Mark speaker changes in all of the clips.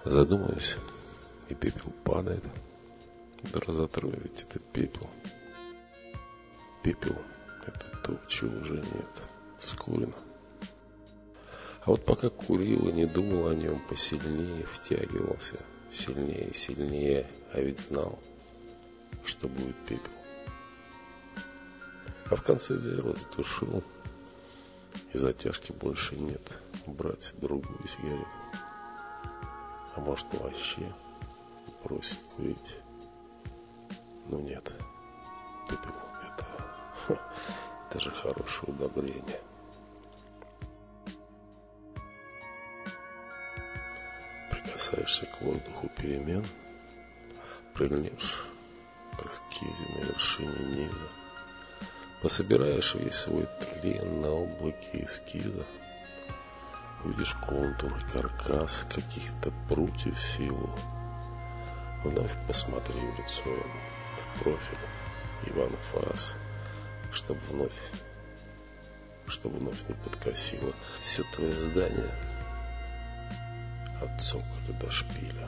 Speaker 1: Задумаюсь, и пепел падает. Да разотру ведь это пепел. Пепел — это то, чего уже нет. Скурено. А вот пока курил и не думал о нем, посильнее втягивался. Сильнее и сильнее, а ведь знал, что будет пепел. А в конце взял и затушил. И затяжки больше нет. Брать другую сигарету. А может, вообще бросить курить. Ну нет, пепел это же хорошее удобрение. Прикасаешься к воздуху перемен, прыгнешь к аскезе на вершине низа, пособираешь весь свой тлен на облаке эскиза, увидишь контуры, каркас каких-то прутьев силу. Вновь посмотри в лицо им, в профиль и в анфас, чтобы вновь не подкосило все твое здание от цоколя до шпиля.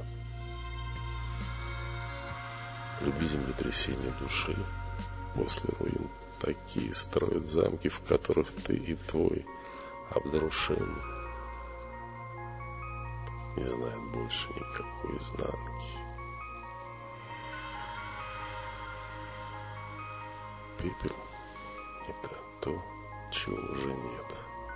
Speaker 1: Люби землетрясение души, после руин такие строят замки, в которых ты и твой обдрушен не знает больше никакой изнанки. Пепел — это то, чего уже нет.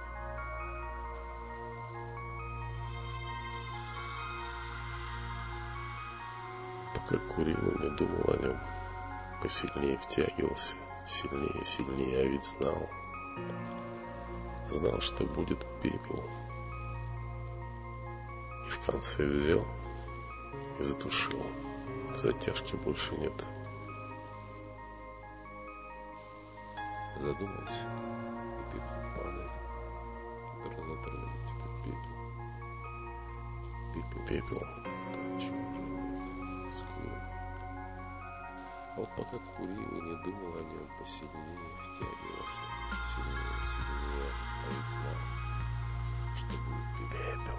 Speaker 1: Пока курил и не думал о нем, посильнее втягивался, сильнее и сильнее, а ведь знал, что будет пепел. И в конце взял и затушил. Затяжки больше нет. Задумался, и пепел падает. Да разотру ведь это пепел. Пепел, то, чего уже нет. Скоро. А вот пока курил и не думал о нем, посильнее втягивался. Сильнее, сильнее, а ведь знал, что будет пепел.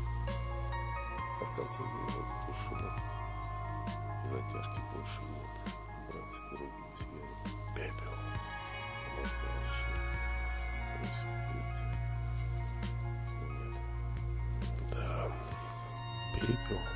Speaker 1: А в конце дня затушил. И затяжки больше нет. Брать другую сигарету. Пепел. Может, вообще бросить курить. Нет. Да, пепел.